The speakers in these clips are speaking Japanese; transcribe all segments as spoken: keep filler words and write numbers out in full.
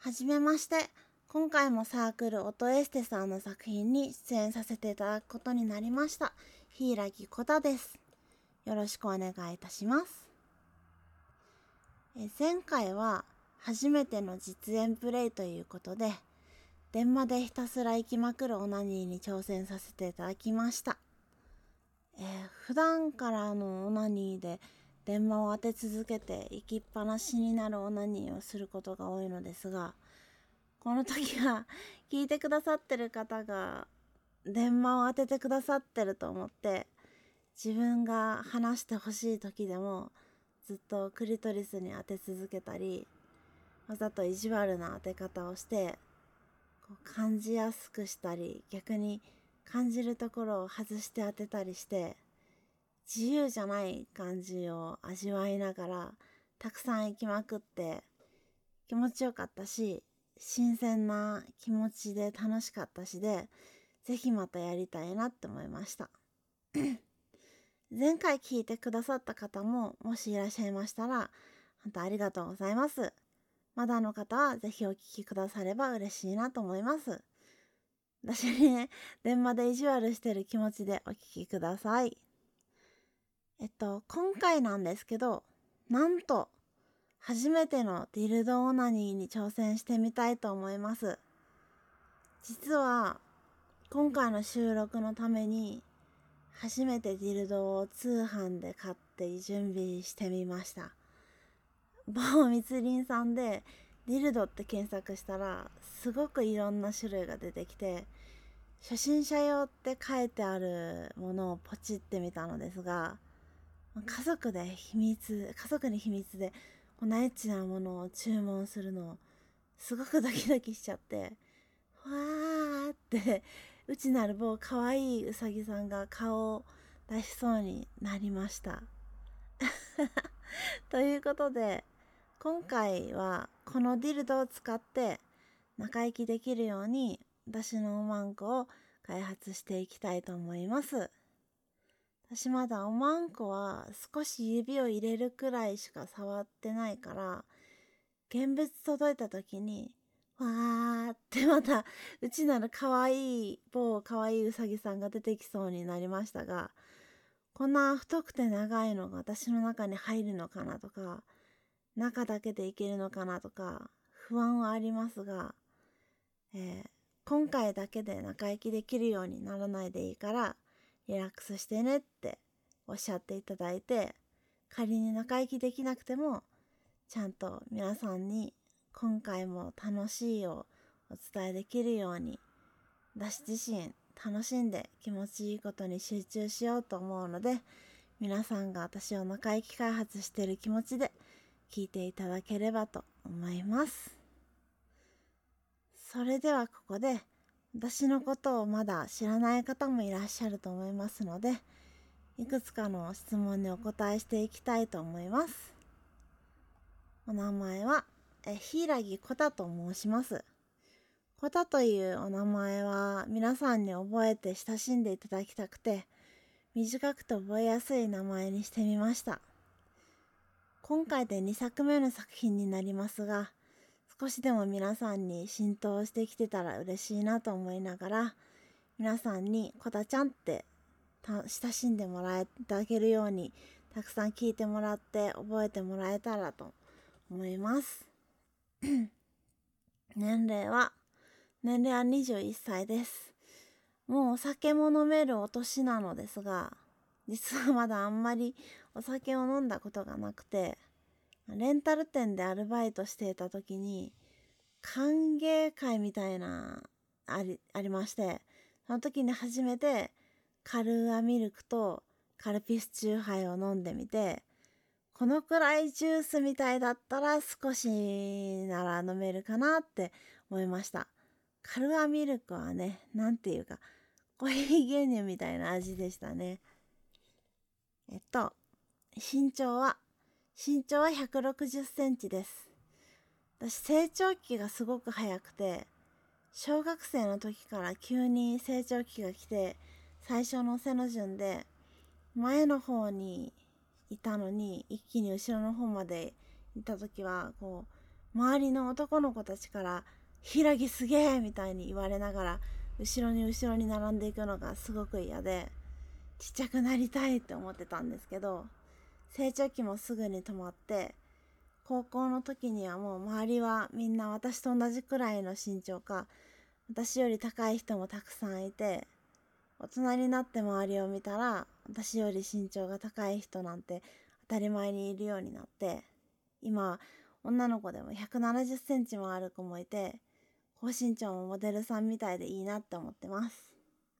はじめまして。今回もサークル音エステさんの作品に出演させていただくことになりました。柊小太です。よろしくお願いいたします。え前回は初めての実演プレイということで、電話でひたすら行きまくるオナニーに挑戦させていただきました。えー、普段からのオナニーで電話を当て続けて行きっぱなしになるオナニーをすることが多いのですが、この時は聞いてくださってる方が電話を当ててくださってると思って、自分が話してほしい時でもずっとクリトリスに当て続けたり、わざと意地悪な当て方をしてこう感じやすくしたり、逆に感じるところを外して当てたりして、自由じゃない感じを味わいながらたくさん行きまくって気持ちよかったし、新鮮な気持ちで楽しかったしで、ぜひまたやりたいなって思いました。前回聞いてくださった方ももしいらっしゃいましたら、本当ありがとうございます。まだの方はぜひお聞きくだされば嬉しいなと思います。私にね、電話で意地悪してる気持ちでお聞きください。えっと、今回なんですけど、なんと、初めてのディルドオナニーに挑戦してみたいと思います。実は今回の収録のために初めてディルドを通販で買って準備してみました。某密林さんでディルドって検索したらすごくいろんな種類が出てきて、初心者用って書いてあるものをポチってみたのですが、家族で秘密家族に秘密でこんなエッチなものを注文するのすごくドキドキしちゃって、わーって内なる某かわいいうさぎさんが顔を出しそうになりましたということで、今回はこのディルドを使って仲良きできるように私のおまんこを開発していきたいと思います。私まだおまんこは少し指を入れるくらいしか触ってないから、現物届いた時にわーってまたうちなるかわいい某かわいいうさぎさんが出てきそうになりましたが、こんな太くて長いのが私の中に入るのかなとか、中だけでいけるのかなとか不安はありますが、えー、今回だけで仲良きできるようにならないでいいからリラックスしてねっておっしゃっていただいて、仮に仲良きできなくてもちゃんと皆さんに今回も楽しいをお伝えできるように、私自身楽しんで気持ちいいことに集中しようと思うので、皆さんが私を仲良き開発している気持ちで聞いていただければと思います。それではここで、私のことをまだ知らない方もいらっしゃると思いますので、いくつかの質問にお答えしていきたいと思います。お名前はえ柊小太と申します。小太というお名前は皆さんに覚えて親しんでいただきたくて、短くて覚えやすい名前にしてみました。今回でにさくめの作品になりますが、少しでも皆さんに浸透してきてたら嬉しいなと思いながら、皆さんに小太ちゃんって親しんでもらえただけるように、たくさん聞いてもらって覚えてもらえたらと思います。年齢は年齢はにじゅういっさいです。もうお酒も飲めるお年なのですが、実はまだあんまりお酒を飲んだことがなくて、レンタル店でアルバイトしていた時に歓迎会みたいなあり、ありまして、その時に初めてカルーアミルクとカルピスチューハイを飲んでみて、このくらいジュースみたいだったら少しなら飲めるかなって思いました。カルアミルクはね、なんていうかコーヒー牛乳みたいな味でしたね。えっと身長は身長はひゃくろくじゅっセンチです。私成長期がすごく早くて、小学生の時から急に成長期が来て、最初の背の順で前の方にいたのに一気に後ろの方まで行った時はこ周りの男の子たちから柊すげえみたいに言われながら後ろに後ろに並んでいくのがすごく嫌で、ちっちゃくなりたいって思ってたんですけど、成長期もすぐに止まって、高校の時にはもう周りはみんな私と同じくらいの身長か、私より高い人もたくさんいて、大人になって周りを見たら私より身長が高い人なんて当たり前にいるようになって、今女の子でもひゃくななじゅっセンチもある子もいて、高身長もモデルさんみたいでいいなって思ってます。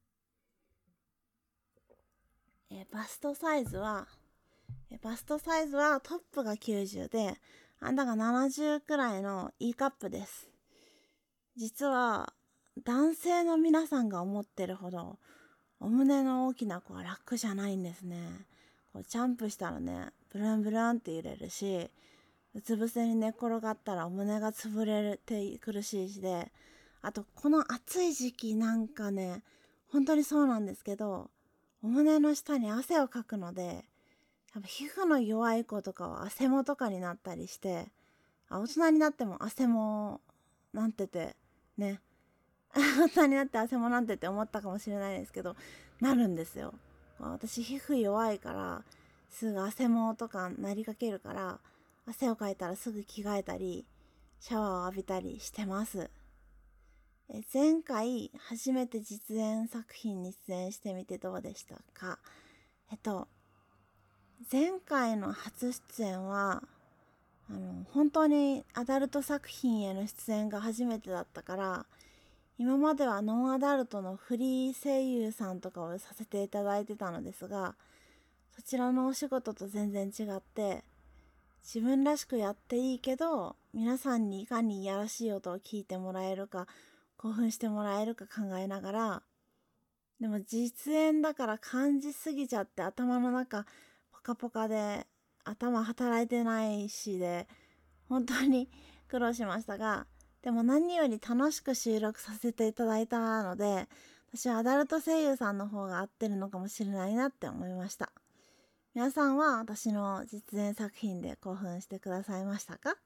えバストサイズはえバストサイズはトップがきゅうじゅうで、アンダーがななじゅうくらいの E カップです。実は男性の皆さんが思ってるほどお胸の大きな子は楽じゃないんですね。こうジャンプしたらね、ブルンブルンって揺れるし、うつ伏せに寝転がったらお胸が潰れて苦しいしで、あとこの暑い時期なんかね、本当にそうなんですけど、お胸の下に汗をかくので、多分皮膚の弱い子とかは汗もとかになったりして、あ大人になっても汗もなんててね、大人になって汗もなんてって思ったかもしれないですけど、なるんですよ。私皮膚弱いからすぐ汗もとかなりかけるから、汗をかいたらすぐ着替えたりシャワーを浴びたりしてます。え前回初めて実演作品に出演してみてどうでしたか？えっと前回の初出演はあの本当にアダルト作品への出演が初めてだったから、今まではノンアダルトのフリー声優さんとかをさせていただいてたのですが、そちらのお仕事と全然違って、自分らしくやっていいけど皆さんにいかにいやらしい音を聞いてもらえるか興奮してもらえるか考えながら、でも実演だから感じすぎちゃって頭の中ポカポカで頭働いてないしで本当に苦労しましたが、でも何より楽しく収録させていただいたので、私はアダルト声優さんの方が合ってるのかもしれないなって思いました。皆さんは私の実演作品で興奮してくださいましたか？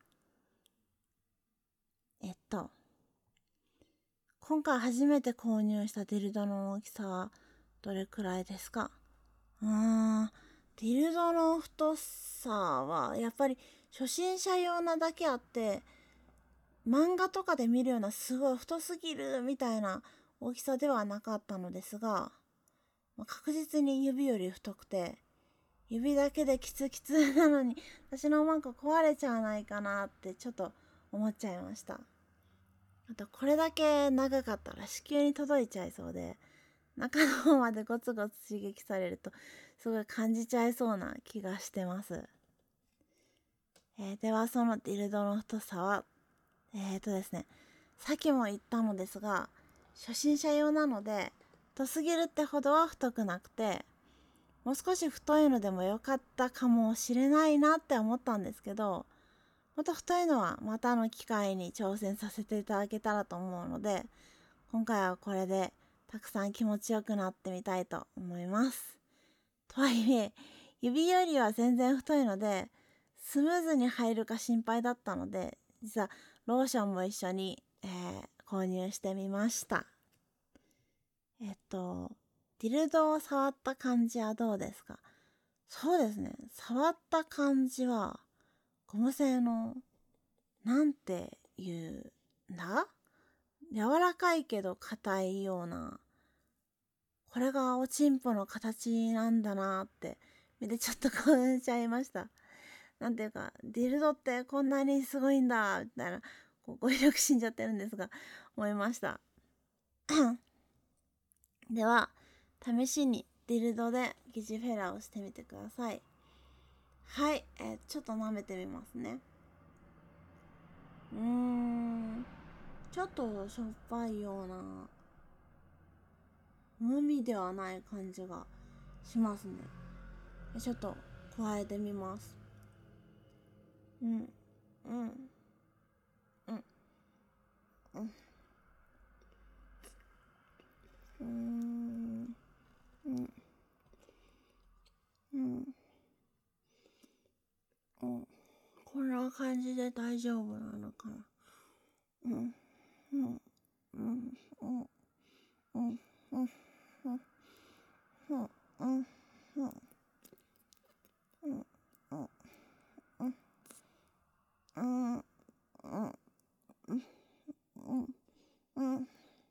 えっと今回初めて購入したディルドの大きさはどれくらいですか？うーんディルドの太さはやっぱり初心者用なだけあって、漫画とかで見るようなすごい太すぎるみたいな大きさではなかったのですが、まあ、確実に指より太くて、指だけでキツキツなのに私のマンコ壊れちゃわないかなってちょっと思っちゃいました。あとこれだけ長かったら子宮に届いちゃいそうで、中の方までゴツゴツ刺激されるとすごい感じちゃいそうな気がしてます。えー、ではそのディルドの太さはえーとですねさっきも言ったのですが、初心者用なので太すぎるってほどは太くなくて、もう少し太いのでもよかったかもしれないなって思ったんですけど、もっと太いのはまたの機会に挑戦させていただけたらと思うので、今回はこれでたくさん気持ちよくなってみたいと思います。とはいえ指よりは全然太いのでスムーズに入るか心配だったので、実はローションも一緒に、えー購入してみました。えっとディルドを触った感じはどうですか？そうですね、触った感じはゴム製のなんていうんだ柔らかいけど硬いような、これがおちんぽの形なんだなって見てちょっと興奮しちゃいました。なんていうかディルドってこんなにすごいんだみたいな、こう語彙力死んじゃってるんですが思いましたでは試しにディルドで疑似フェラをしてみてください。はい、えーちょっと舐めてみますね。うーんちょっとしょっぱいような無味ではない感じがしますね。ちょっと加えてみます。うんうんうんうんうんうんうんうんこんな感じで大丈夫なのかかな。うんうんうんうんうんうんうんうんうんうんうんうんうんうんうんうん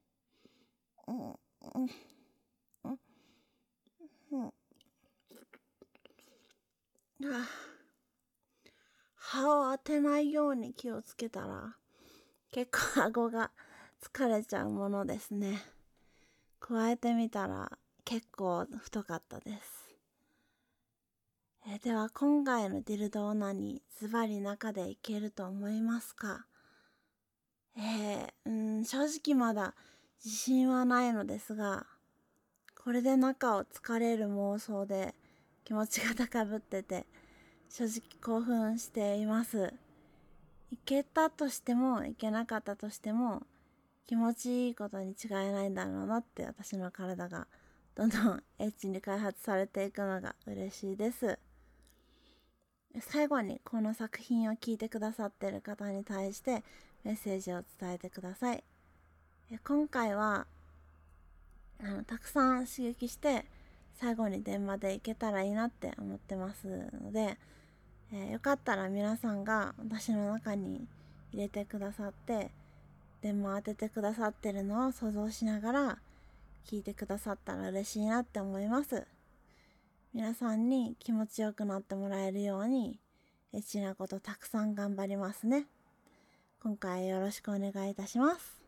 歯を当てないように気をつけたら結構顎が疲れちゃうものですね。加えてみたら結構太かったです。えでは今回のディルドオナニーズバリ中でいけると思いますか？えー、うん正直まだ自信はないのですが、これで中を疲れる妄想で気持ちが高ぶってて正直興奮しています。いけたとしてもいけなかったとしても気持ちいいことに違いないんだろうなって、私の体がどんどんエッチに開発されていくのが嬉しいです。最後にこの作品を聞いてくださっている方に対してメッセージを伝えてください。今回はあのたくさん刺激して最後に電話でいけたらいいなって思ってますので、えー、よかったら皆さんが私の中に入れてくださって電話当ててくださってるのを想像しながら聞いてくださったら嬉しいなって思います。皆さんに気持ちよくなってもらえるようにエッチなことたくさん頑張りますね。今回よろしくお願いいたします。